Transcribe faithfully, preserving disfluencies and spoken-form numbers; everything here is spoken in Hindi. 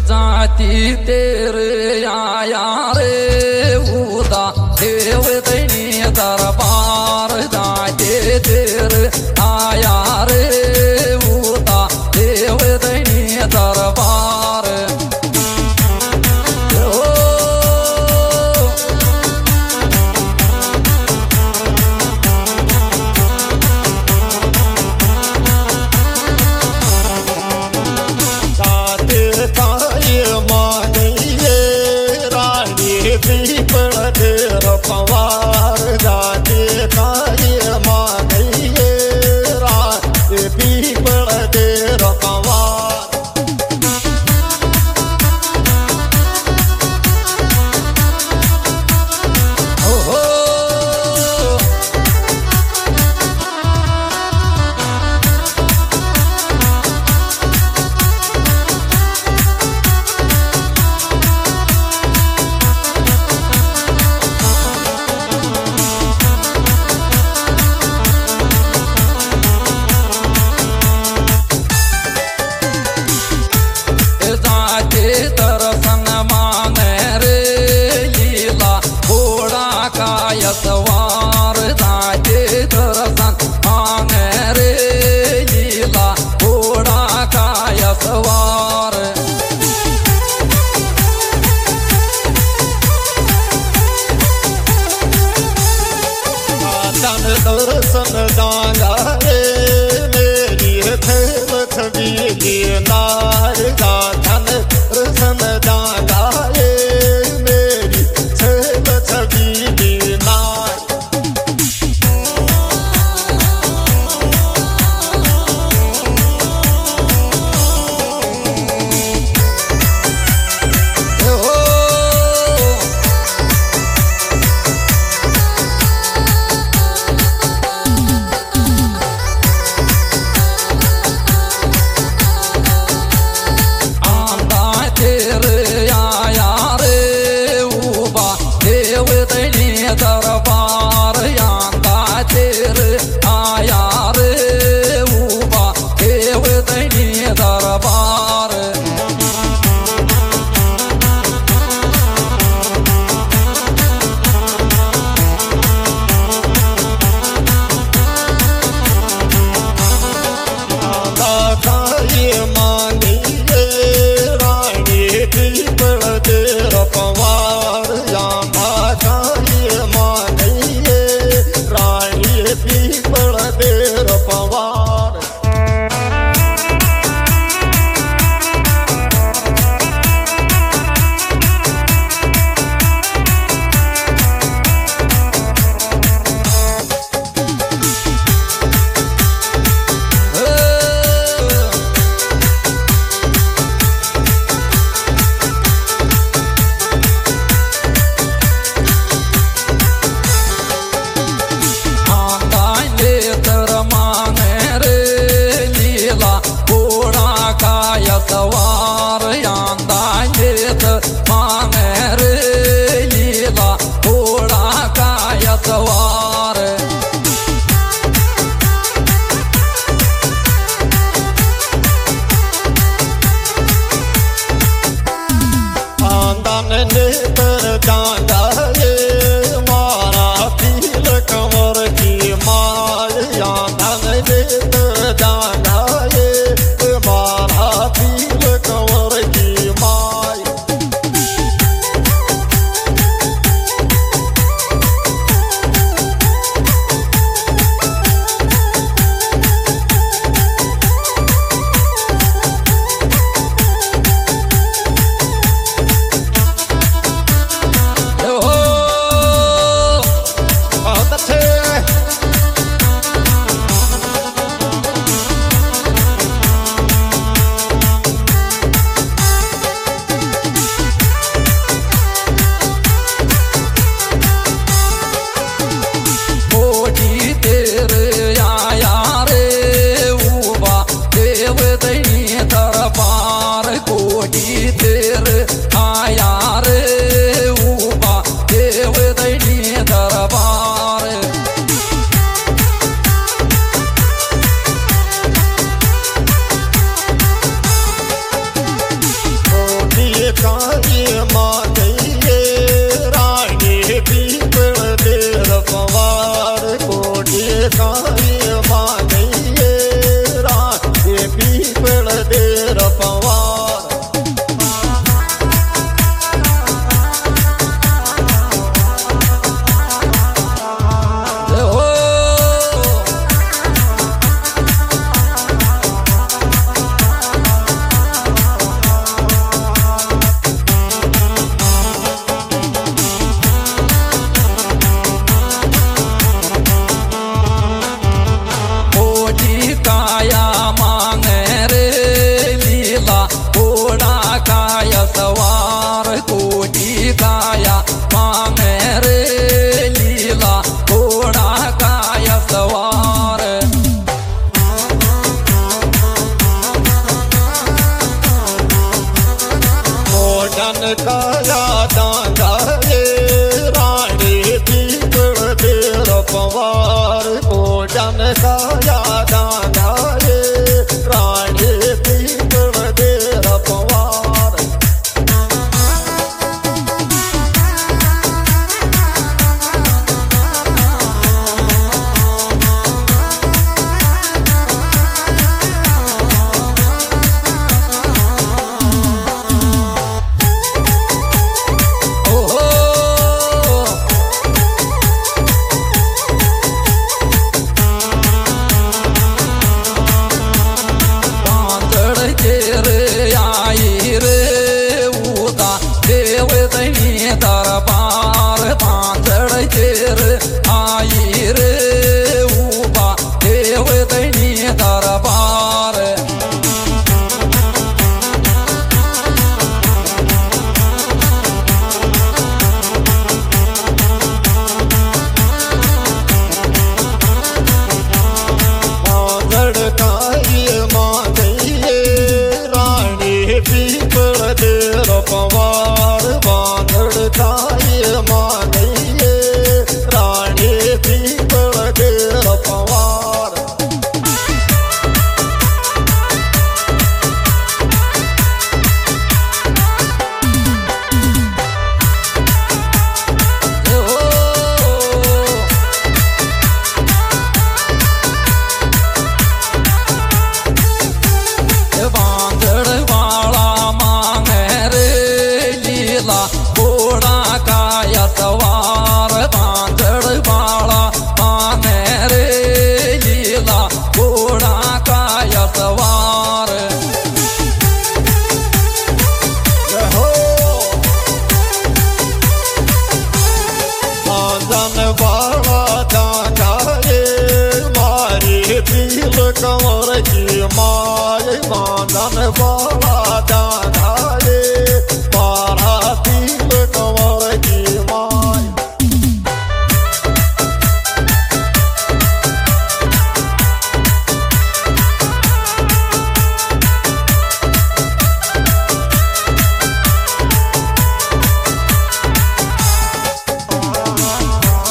जाती तेरे आया रे उदा देव दैनी दरबार जाते तेरे आया रे उदा देव दैनी दरबार पवार जाते ताये मांगइए रात पीपल देर पवार हो दर्शन माने रे लीला घोड़ा का सवार जाते दर्शन माने रे लीला घोड़ा का सवार तन दर्शन जागा रे मेरी थेव छबी नार गाथन दर्शन जागा रे मेरी थेव छबी नार दरबार यांदा तेरे आया रे उबा देव दैनी दरबार मांगिए रानी पीपल देर पवार यांदा पीपल देर पवार सवार यांदा लेत माने रे लीला घोड़ा का सवार आंदन नेतर जांदा रे मारा पील कमर की माल आंदन नेतर जांदा रे मारा पील कमर की माय बहुत अच्छे काया डांगा ये रानी पीपल देर पवार भोजन काया डांगा ये रानी पीपल देर पवार दरबार बांधड़ चेर आई रे उबा देव दैनी दरबार बांधड़ काई मां गई रानी पीपल देर पवार बांधड़ काई मां गई रानी पीपल देर पवार बांधड़ वाला मांगे रे लीला घोड़ा काया सवार बांधड़ वाला मांगे रे लीला घोड़ा काया सवार हो आंगन वाला डांगा ये मारी पील कंवर की माय बांधन वाला